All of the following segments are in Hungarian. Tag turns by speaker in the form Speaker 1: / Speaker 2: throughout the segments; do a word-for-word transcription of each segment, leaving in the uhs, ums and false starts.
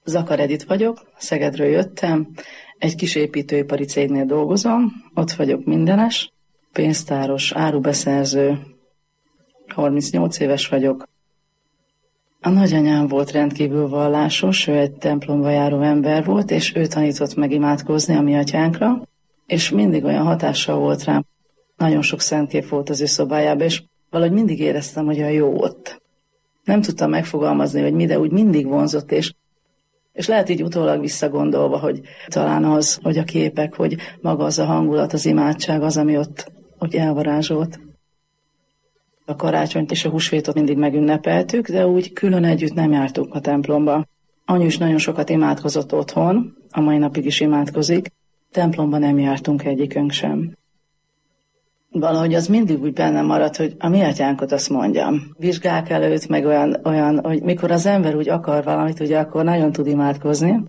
Speaker 1: Zakar Edit vagyok, Szegedről jöttem, egy kis építőipari cégnél dolgozom, ott vagyok mindenes, pénztáros, árubeszerző, harmincnyolc éves vagyok. A nagyanyám volt rendkívül vallásos, ő egy templomba járó ember volt, és ő tanított meg imádkozni a mi atyánkra, és mindig olyan hatással volt rám. Nagyon sok szentkép volt az ő szobájában, és valahogy mindig éreztem, hogy olyan jó ott. Nem tudtam megfogalmazni, hogy mi, de úgy mindig vonzott, és, és lehet így utólag visszagondolva, hogy talán az, hogy a képek, hogy maga az a hangulat, az imádság az, ami ott, ott elvarázsolt. A karácsonyt és a húsvétot mindig megünnepeltük, de úgy külön együtt nem jártunk a templomba. Anyu is nagyon sokat imádkozott otthon, a mai napig is imádkozik, templomba nem jártunk egyikünk sem. Valahogy az mindig úgy bennem maradt, hogy a mi atyánkot azt mondjam. Vizsgák előtt, meg olyan, olyan, hogy mikor az ember úgy akar valamit, ugye akkor nagyon tud imádkozni.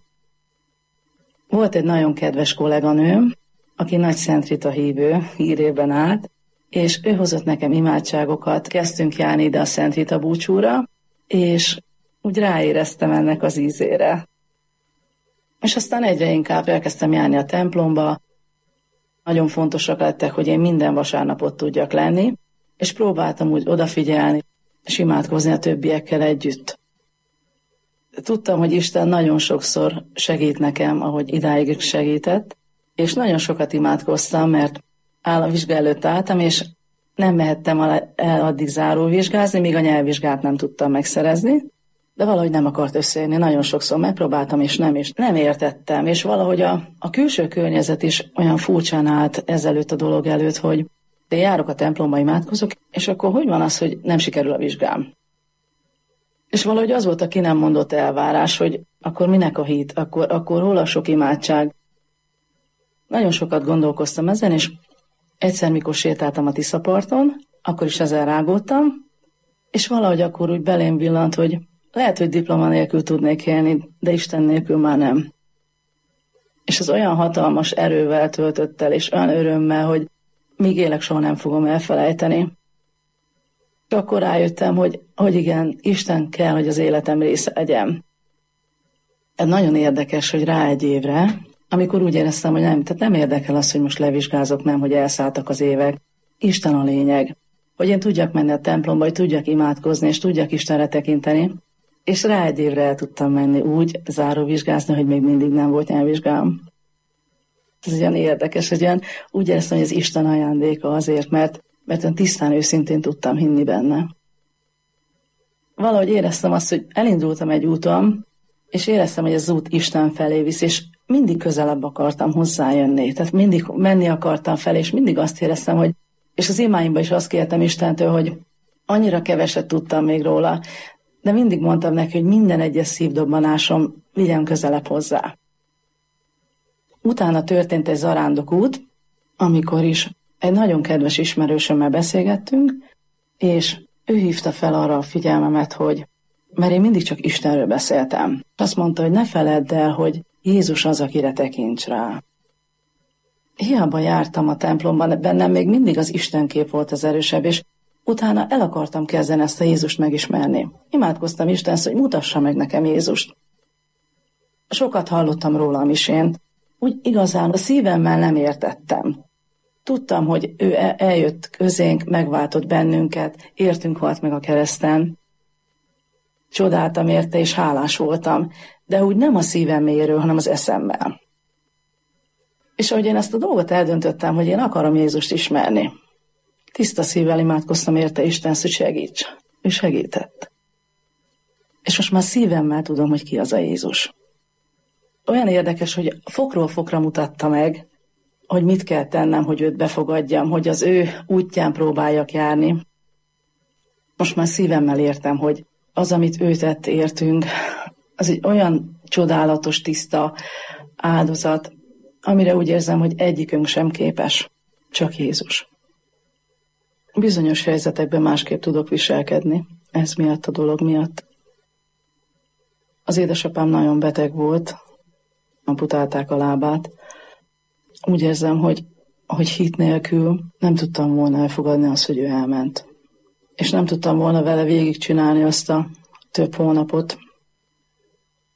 Speaker 1: Volt egy nagyon kedves kolléganőm, aki nagy Szent Rita hívő, hírében állt, és ő hozott nekem imádságokat, kezdtünk járni ide a Szent Rita búcsúra, és úgy ráéreztem ennek az ízére. És aztán egyre inkább elkezdtem járni a templomba, nagyon fontosak lettek, hogy én minden vasárnapot tudjak lenni, és próbáltam úgy odafigyelni, és imádkozni a többiekkel együtt. Tudtam, hogy Isten nagyon sokszor segít nekem, ahogy idáig segített, és nagyon sokat imádkoztam, mert államvizsga előtt álltam, és nem mehettem el addig záróvizsgázni, míg a nyelvvizsgát nem tudtam megszerezni, de valahogy nem akart összejönni. Nagyon sokszor megpróbáltam, és nem, és nem értettem, és valahogy a, a külső környezet is olyan furcsán állt ezelőtt a dolog előtt, hogy én járok a templomba, imádkozok, és akkor hogy van az, hogy nem sikerül a vizsgám? És valahogy az volt a ki nem mondott elvárás, hogy akkor minek a hit, akkor, akkor hol a sok imádság. Nagyon sokat gondolkoztam ezen, és egyszer, mikor sétáltam a Tiszaparton, akkor is ezen rágódtam, és valahogy akkor úgy belém villant, hogy lehet, hogy diploma nélkül tudnék élni, de Isten nélkül már nem. És az olyan hatalmas erővel töltött el, és olyan örömmel, hogy míg élek, soha nem fogom elfelejteni. És akkor rájöttem, hogy, hogy igen, Isten kell, hogy az életem része legyen. Ez nagyon érdekes, hogy rá egy évre, amikor úgy éreztem, hogy nem, tehát nem érdekel az, hogy most levizsgázok, nem, hogy elszálltak az évek. Isten a lényeg. Hogy én tudjak menni a templomba, hogy tudjak imádkozni, és tudjak Istenre tekinteni. És rá egy évre el tudtam menni úgy záróvizsgázni, hogy még mindig nem volt nyelvvizsgám. Ez olyan érdekes, hogy olyan, úgy éreztem, hogy ez Isten ajándéka azért, mert, mert olyan tisztán őszintén tudtam hinni benne. Valahogy éreztem azt, hogy elindultam egy úton, és éreztem, hogy az út Isten felé visz, és mindig közelebb akartam hozzájönni. Tehát mindig menni akartam fel, és mindig azt éreztem, hogy, és az imáimban is azt kértem Istentől, hogy annyira keveset tudtam még róla, de mindig mondtam neki, hogy minden egyes szívdobbanásom vigyen közelebb hozzá. Utána történt egy zarándok út, amikor is egy nagyon kedves ismerősömmel beszélgettünk, és ő hívta fel arra a figyelmemet, hogy mert én mindig csak Istenről beszéltem. Azt mondta, hogy ne feledd el, hogy Jézus az, akire tekints rá. Hiába jártam a templomban, bennem még mindig az Istenkép volt az erősebb, és utána el akartam kezdeni ezt a Jézust megismerni. Imádkoztam Istenhez, hogy mutassa meg nekem Jézust. Sokat hallottam róla a misén, úgy igazán a szívemmel nem értettem. Tudtam, hogy ő eljött közénk, megváltott bennünket, értünk halt meg a kereszten. Csodáltam érte, és hálás voltam, de úgy nem a szívem mélyéről, hanem az eszemmel. És ahogy én ezt a dolgot eldöntöttem, hogy én akarom Jézust ismerni, tiszta szívvel imádkoztam érte Istenhez, hogy segíts. Ő segített. És most már szívemmel tudom, hogy ki az a Jézus. Olyan érdekes, hogy fokról fokra mutatta meg, hogy mit kell tennem, hogy őt befogadjam, hogy az ő útján próbáljak járni. Most már szívemmel értem, hogy az, amit ő tett értünk, az egy olyan csodálatos, tiszta áldozat, amire úgy érzem, hogy egyikünk sem képes, csak Jézus. Bizonyos helyzetekben másképp tudok viselkedni, ez miatt a dolog miatt. Az édesapám nagyon beteg volt, amputálták a lábát. Úgy érzem, hogy, hogy hit nélkül nem tudtam volna elfogadni azt, hogy ő elment. És nem tudtam volna vele végigcsinálni azt a több hónapot.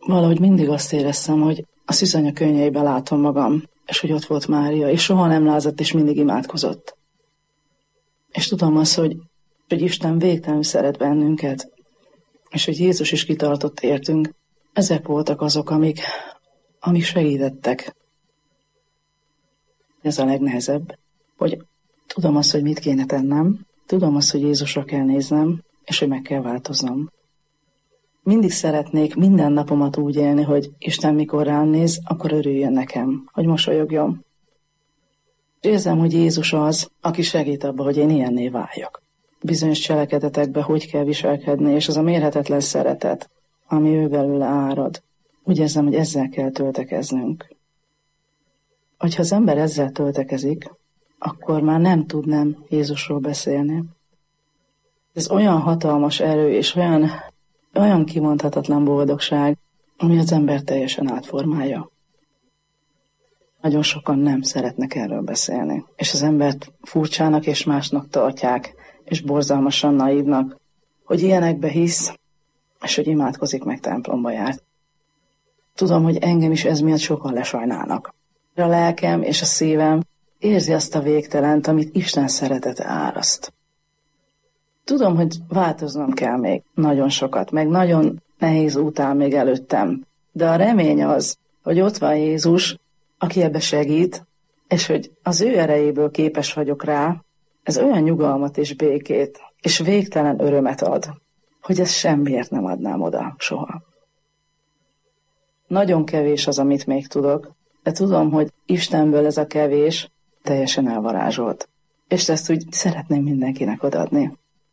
Speaker 1: valahogy mindig azt éreztem, hogy a szűzanya könnyeiben látom magam, és hogy ott volt Mária, és soha nem lázadt, és mindig imádkozott. És tudom azt, hogy, hogy Isten végtelenül szeret bennünket, és hogy Jézus is kitartott értünk. Ezek voltak azok, amik, amik segítettek. Ez a legnehezebb, hogy tudom azt, hogy mit kéne tennem, tudom azt, hogy Jézusra kell néznem, és hogy meg kell változnom. Mindig szeretnék minden napomat úgy élni, hogy Isten mikor rám néz, akkor örüljön nekem, hogy mosolyogjon. Érzem, hogy Jézus az, aki segít abba, hogy én ilyenné váljak. Bizonyos cselekedetekbe hogy kell viselkedni, és az a mérhetetlen szeretet, ami ő belőle árad. Úgy érzem, hogy ezzel kell töltekeznünk. Hogyha az ember ezzel töltekezik, akkor már nem tud nem Jézusról beszélni. Ez olyan hatalmas erő, és olyan, olyan kimondhatatlan boldogság, ami az ember teljesen átformálja. Nagyon sokan nem szeretnek erről beszélni, és az embert furcsának és másnak tartják, és borzalmasan naívnak, hogy ilyenekbe hisz, és hogy imádkozik, meg templomba járt. Tudom, hogy engem is ez miatt sokan lesajnálnak. A lelkem és a szívem érzi azt a végtelent, amit Isten szeretete áraszt. Tudom, hogy változnom kell még nagyon sokat, meg nagyon nehéz út áll még előttem, de a remény az, hogy ott van Jézus, aki ebbe segít, és hogy az ő erejéből képes vagyok rá, ez olyan nyugalmat és békét, és végtelen örömet ad, hogy ezt semmiért nem adnám oda soha. Nagyon kevés az, amit még tudok, de tudom, hogy Istenből ez a kevés teljesen elvarázsolt, és ezt úgy szeretném mindenkinek odaadni.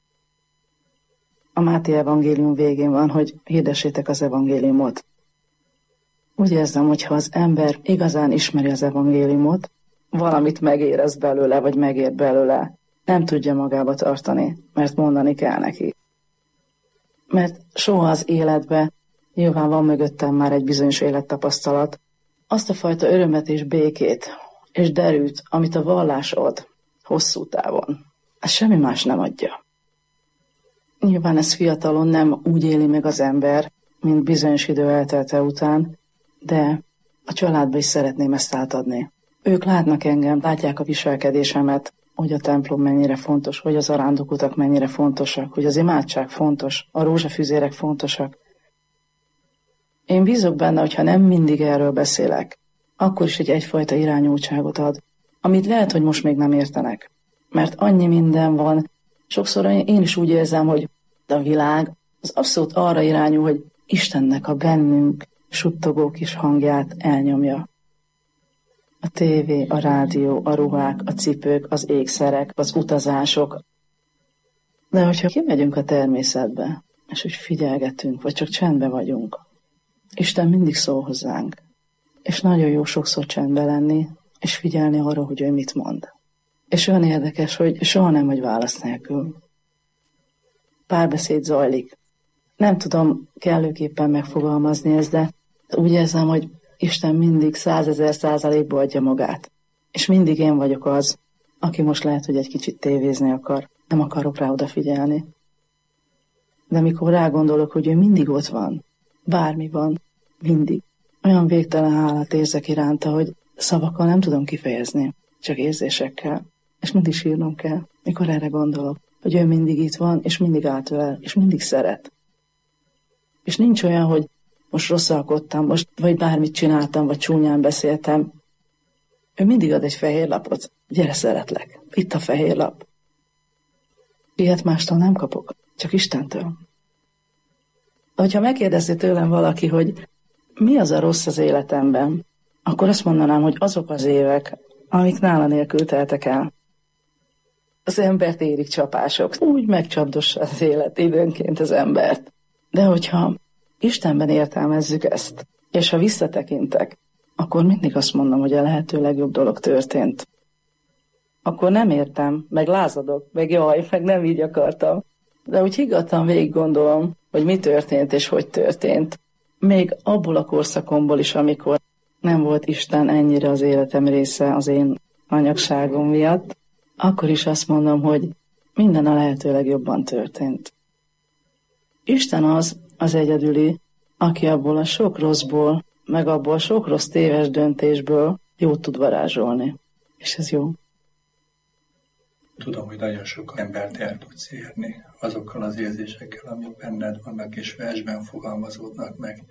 Speaker 1: A Máté evangélium végén van, hogy hirdessétek az evangéliumot. Úgy érzem, hogy ha az ember igazán ismeri az evangéliumot, valamit megérez belőle, vagy megér belőle, nem tudja magába tartani, mert mondani kell neki. Mert soha az életbe, nyilván van mögöttem már egy bizonyos élettapasztalat, azt a fajta örömet és békét, és derűt, amit a vallás ad hosszú távon, ez semmi más nem adja. Nyilván ez fiatalon nem úgy éli meg az ember, mint bizonyos idő eltelte után, de a családba is szeretném ezt átadni. Ők látnak engem, látják a viselkedésemet, hogy a templom mennyire fontos, hogy az arándokutak mennyire fontosak, hogy az imádság fontos, a rózsafüzérek fontosak. Én bízok benne, hogyha nem mindig erről beszélek, akkor is egy egyfajta irányultságot ad, amit lehet, hogy most még nem értenek. Mert annyi minden van, sokszor én is úgy érzem, hogy a világ az abszolút arra irányul, hogy Istennek a bennünk suttogó kis hangját elnyomja. A tévé, a rádió, a ruhák, a cipők, az ékszerek, az utazások. De hogyha kimegyünk a természetbe, és hogy figyelgetünk, vagy csak csendben vagyunk, Isten mindig szól hozzánk. És nagyon jó sokszor csendben lenni, és figyelni arra, hogy ő mit mond. És olyan érdekes, hogy soha nem vagy válasz nélkül. Párbeszéd zajlik. Nem tudom kellőképpen megfogalmazni ezt, de úgy érzem, hogy Isten mindig százezer százalékba adja magát. És mindig én vagyok az, aki most lehet, hogy egy kicsit tévézni akar. Nem akarok rá odafigyelni. De mikor rágondolok, hogy ő mindig ott van, bármi van, mindig. Olyan végtelen hálát érzek iránta, hogy szavakkal nem tudom kifejezni, csak érzésekkel. És mindig sírnom kell, mikor erre gondolok, hogy ő mindig itt van, és mindig átölel, és mindig szeret. És nincs olyan, hogy most rosszalkodtam, most vagy bármit csináltam, vagy csúnyán beszéltem. Ő mindig ad egy fehér lapot. Gyere, szeretlek. Itt a fehér lap. Ilyet mástól nem kapok, csak Istentől. Hogyha megkérdezi tőlem valaki, hogy mi az a rossz az életemben, akkor azt mondanám, hogy azok az évek, amik nála nélkül teltek el. Az embert érik csapások. Úgy megcsapdossa az élet időnként az embert. De hogyha Istenben értelmezzük ezt, és ha visszatekintek, akkor mindig azt mondom, hogy a lehető legjobb dolog történt. Akkor nem értem, meg lázadok, meg jaj, meg nem így akartam. De úgy higgadtan végig gondolom, hogy mi történt és hogy történt. Még abból a korszakomból is, amikor nem volt Isten ennyire az életem része az én anyagságom miatt, akkor is azt mondom, hogy minden a lehető legjobban történt. Isten az, az egyedüli, aki abból a sok rosszból, meg abból a sok rossz téves döntésből jót tud varázsolni. És ez jó.
Speaker 2: Tudom, hogy nagyon sok embert el tudsz érni azokkal az érzésekkel, amik benned vannak, és versben fogalmazódnak meg.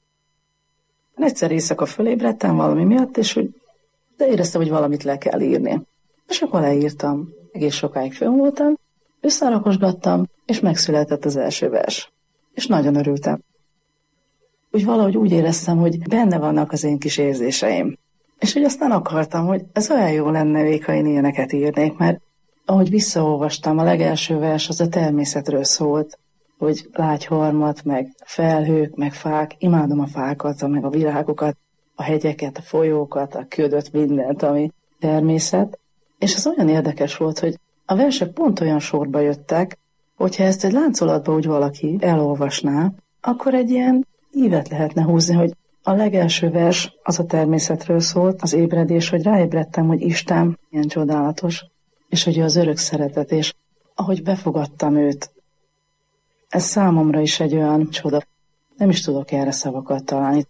Speaker 1: Egyszer éjszaka fölébredtem valami miatt, és hogy de éreztem, hogy valamit le kell írni. És akkor leírtam. Egész sokáig fönn voltam, összerakosgattam, és megszületett az első vers. És nagyon örültem. Úgy valahogy úgy éreztem, hogy benne vannak az én kis érzéseim. És hogy aztán akartam, hogy ez olyan jó lenne még, ha én ilyeneket írnék, mert ahogy visszaolvastam, a legelső vers az a természetről szólt, hogy lágyharmat, meg felhők, meg fák, imádom a fákat, meg a virágokat, a hegyeket, a folyókat, a ködöt, mindent, ami természet. És az olyan érdekes volt, hogy a versek pont olyan sorba jöttek, hogyha ezt egy láncolatba úgy valaki elolvasná, akkor egy ilyen ívet lehetne húzni, hogy a legelső vers az a természetről szólt, az ébredés, hogy ráébredtem, hogy Isten ilyen csodálatos, és hogy ő az örök szeretet, és ahogy befogadtam őt, ez számomra is egy olyan csoda. Nem is tudok erre szavakat találni.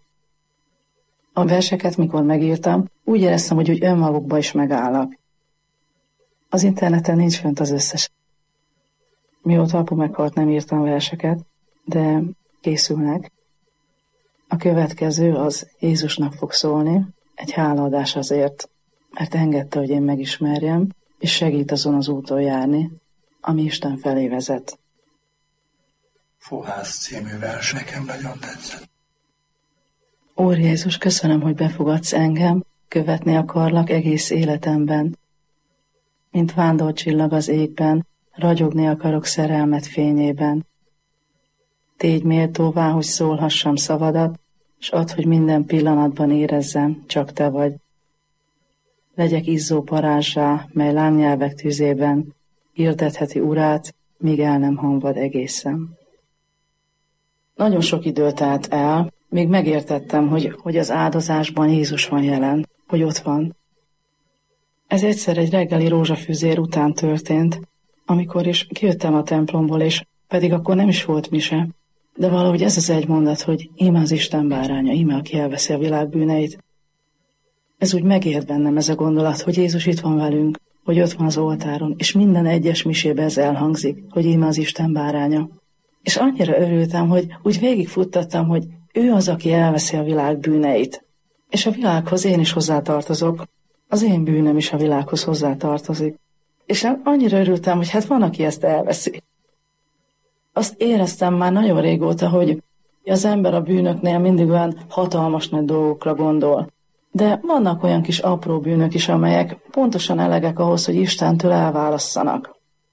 Speaker 1: A verseket, mikor megírtam, úgy éreztem, hogy úgy önmagukba is megállnak. Az interneten nincs fönt az összes. Mióta apu meghalt, nem írtam verseket, de készülnek. A következő az Jézusnak fog szólni, egy hálaadás azért, mert engedte, hogy én megismerjem, és segít azon az úton járni, ami Isten felé vezet.
Speaker 2: Fohász című vers nekem nagyon tetszett.
Speaker 1: Úr Jézus, köszönöm, hogy befogadsz engem, követni akarlak egész életemben. Mint vándorcsillag az égben, ragyogni akarok szerelmet fényében. Tégy méltóvá, hogy szólhassam szavadat, s add, hogy minden pillanatban érezzem, csak te vagy. Legyek izzó parázsá, mely lángnyelvek tüzében, hirdetheti urát, míg el nem hamvad egészen. Nagyon sok idő telt el, még megértettem, hogy, hogy az áldozásban Jézus van jelen, hogy ott van. Ez egyszer egy reggeli rózsafűzér után történt, amikor is kijöttem a templomból, és pedig akkor nem is volt mise, de valahogy ez az egy mondat, hogy íme az Isten báránya, íme, aki elveszi a világ bűneit. Ez úgy megért bennem ez a gondolat, hogy Jézus itt van velünk, hogy ott van az oltáron, és minden egyes misében ez elhangzik, hogy íme az Isten báránya. És annyira örültem, hogy úgy végigfuttattam, hogy ő az, aki elveszi a világ bűneit. És a világhoz én is hozzátartozok. Az én bűnöm is a világhoz hozzátartozik. És én annyira örültem, hogy hát van, aki ezt elveszi. Azt éreztem már nagyon régóta, hogy az ember a bűnöknél mindig olyan hatalmas nagy dolgokra gondol. De vannak olyan kis apró bűnök is, amelyek pontosan elegek ahhoz, hogy Istentől elválasszanak.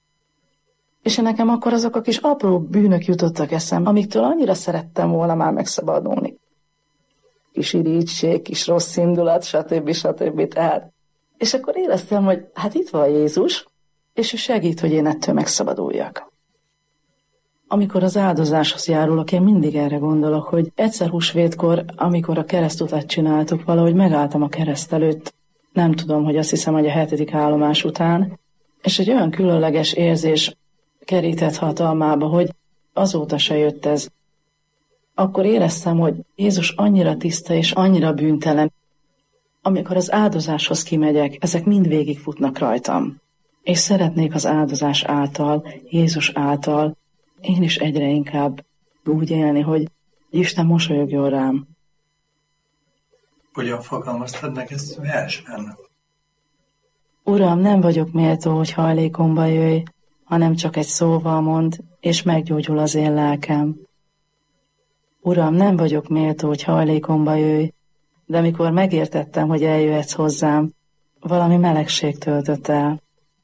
Speaker 1: És nekem akkor azok a kis apró bűnök jutottak eszem, amiktől annyira szerettem volna már megszabadulni. Kis irigység, kis rossz indulat, stb. stb. Tehát. És akkor éreztem, hogy hát itt van Jézus, és ő segít, hogy én ettől megszabaduljak. Amikor az áldozáshoz járulok, én mindig erre gondolok, hogy egyszer húsvétkor, amikor a keresztutat csináltuk, valahogy megálltam a kereszt előtt, nem tudom, hogy azt hiszem, hogy a hetedik állomás után, és egy olyan különleges érzés kerített hatalmába, hogy azóta se jött ez. Akkor éreztem, hogy Jézus annyira tiszta és annyira bűntelen. Amikor az áldozáshoz kimegyek, ezek mind végigfutnak rajtam. És szeretnék az áldozás által, Jézus által, én is egyre inkább úgy élni, hogy Isten mosolyogjon rám.
Speaker 2: Hogyan fogalmaztad meg ezt versben?
Speaker 1: Uram, nem vagyok méltó, hogy hajlékomba jöjj, hanem csak egy szóval mond, és meggyógyul az én lelkem. Uram, nem vagyok méltó, hogy hajlékomba jöjj, de mikor megértettem, hogy eljöhetsz hozzám, valami melegség töltött el.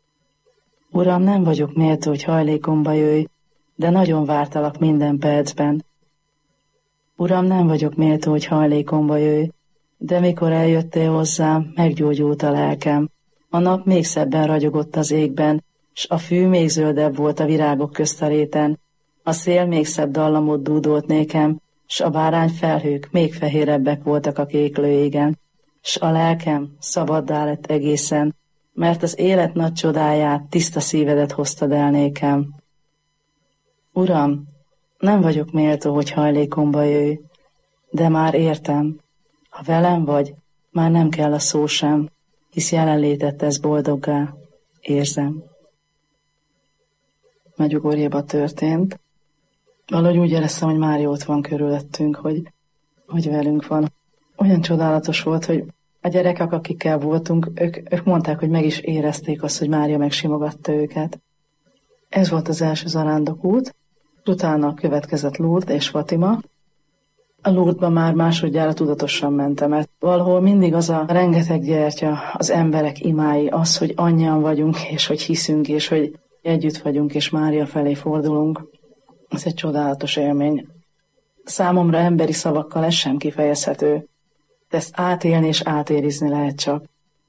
Speaker 1: Uram, nem vagyok méltó, hogy hajlékomba jöjj, de nagyon vártalak minden percben. Uram, nem vagyok méltó, hogy hajlékomba jöjj, de mikor eljöttél hozzám, meggyógyult a lelkem. A nap még szebben ragyogott az égben, s a fű még zöldebb volt a virágok közt a réten, a szél még szebb dallamot dúdolt nékem, s a bárányfelhők még fehérebbek voltak a kéklő égen, s a lelkem szabaddá lett egészen, mert az élet nagy csodáját, tiszta szívedet hoztad el nékem. Uram, nem vagyok méltó, hogy hajlékomba jöjj, de már értem. Ha velem vagy, már nem kell a szó sem, hisz jelenlétet tesz boldoggá, érzem. Medjugorjéban történt. Valahogy úgy éreztem, hogy Mária ott van körülöttünk, hogy, hogy velünk van. Olyan csodálatos volt, hogy a gyerekek, akikkel voltunk, ők, ők mondták, hogy meg is érezték azt, hogy Mária megsimogatta őket. Ez volt az első zarándokút, utána következett Lourdes és Fatima. A Lourdesba már másodjára tudatosan mentem, mert valahol mindig az a rengeteg gyertya, az emberek imái, az, hogy annyian vagyunk, és hogy hiszünk, és hogy együtt vagyunk, és Mária felé fordulunk. Ez egy csodálatos élmény. Számomra emberi szavakkal ez sem kifejezhető. De ezt átélni és átérizni lehet csak.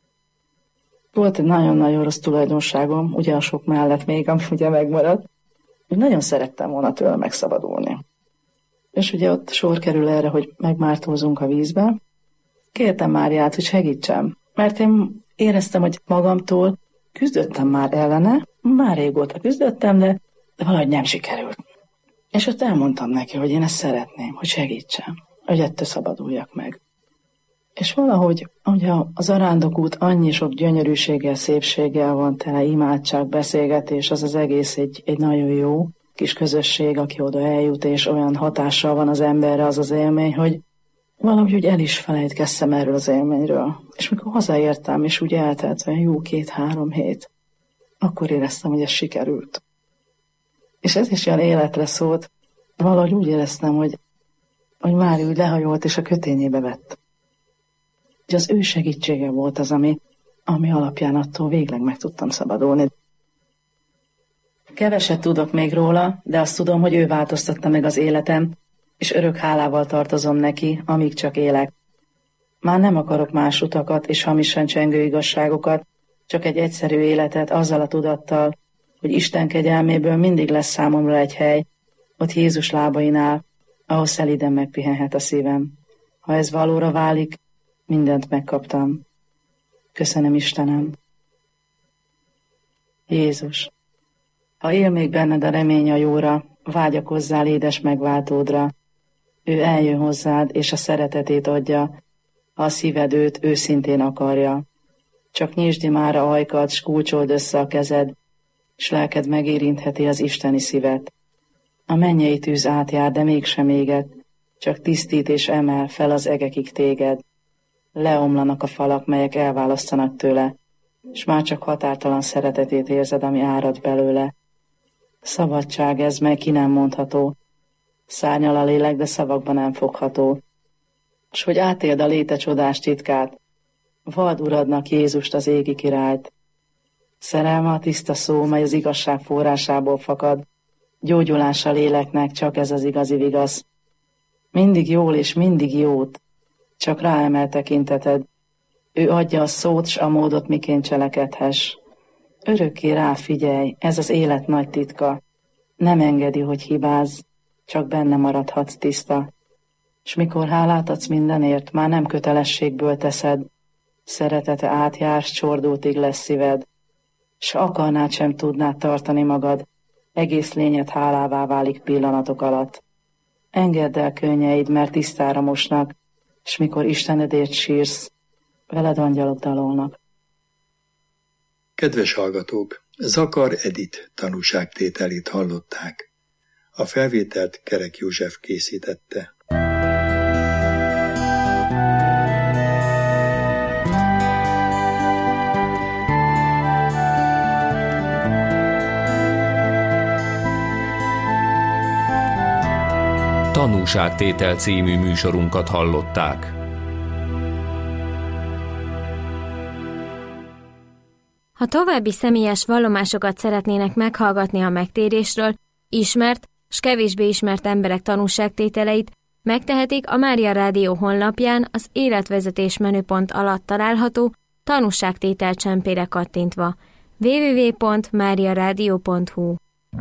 Speaker 1: Volt egy nagyon-nagyon rossz tulajdonságom, ugye a sok mellett még, ami ugye megmaradt, hogy nagyon szerettem volna tőle megszabadulni. És ugye ott sor kerül erre, hogy megmártózunk a vízbe. Kértem Máriát, hogy segítsem, mert én éreztem, hogy magamtól küzdöttem már ellene, már régóta küzdöttem, de, de valahogy nem sikerült. És ott elmondtam neki, hogy én ezt szeretném, hogy segítsem, hogy ettől szabaduljak meg. És valahogy, ugye az arándokút annyi sok gyönyörűséggel, szépséggel van tele, imádság, beszélgetés, az az egész egy, egy nagyon jó kis közösség, aki oda eljut, és olyan hatással van az emberre az az élmény, hogy valahogy úgy el is felejtkeztem erről az élményről. És mikor hazaértem, és úgy eltelt olyan jó két-három hét, akkor éreztem, hogy ez sikerült. És ez is olyan életre szólt, valahogy úgy éreztem, hogy, hogy Mária úgy lehajolt, és a kötényébe vett. Hogy az ő segítsége volt az, ami, ami alapján attól végleg meg tudtam szabadulni. Keveset tudok még róla, de azt tudom, hogy ő változtatta meg az életem, és örök hálával tartozom neki, amíg csak élek. Már nem akarok más utakat és hamisan csengő igazságokat, csak egy egyszerű életet azzal a tudattal, hogy Isten kegyelméből mindig lesz számomra egy hely, ott Jézus lábainál, ahol szelíden megpihenhet a szívem. Ha ez valóra válik, mindent megkaptam. Köszönöm, Istenem. Jézus, ha él még benned a remény a jóra, vágyakozzál édes megváltódra. Ő eljön hozzád, és a szeretetét adja, ha a szíved őt őszintén akarja. Csak nyisd már a ajkad, s kulcsold össze a kezed, s lelked megérintheti az isteni szívet. A mennyei tűz átjár, de mégsem éget, csak tisztít és emel fel az egekig téged. Leomlanak a falak, melyek elválasztanak tőle, s már csak határtalan szeretetét érzed, ami árad belőle. Szabadság ez, mely ki nem mondható. Szárnyal a lélek, de szavakban nem fogható. S hogy átéld a léte csodás titkát, vald Uradnak Jézust, az égi királyt. Szerelme a tiszta szó, mely az igazság forrásából fakad, gyógyulás a léleknek, csak ez az igazi vigasz. Mindig jól és mindig jót, csak ráemel tekinteted. Ő adja a szót, s a módot, miként cselekedhess. Örökké ráfigyelj, ez az élet nagy titka. Nem engedi, hogy hibázz, csak benne maradhatsz tiszta. S mikor hálát adsz mindenért, már nem kötelességből teszed. Szeretete átjár, s csordultig lesz szíved. S akarnád sem tudnád tartani magad, egész lényed hálává válik pillanatok alatt. Engedd el könnyeid, mert tisztára mosnak, s mikor Istenedért sírsz, veled angyalok dalolnak.
Speaker 3: Kedves hallgatók, Zakar Edith tanúságtételét hallották. A felvételt Kerek József készítette.
Speaker 4: Tanúságtétel című műsorunkat hallották.
Speaker 5: Ha további személyes vallomásokat szeretnének meghallgatni a megtérésről, ismert s kevésbé ismert emberek tanúságtételeit, megtehetik a Mária Rádió honlapján az életvezetés menüpont alatt található tanúságtétel csempére kattintva. double-u double-u double-u pont mária rádió pont hu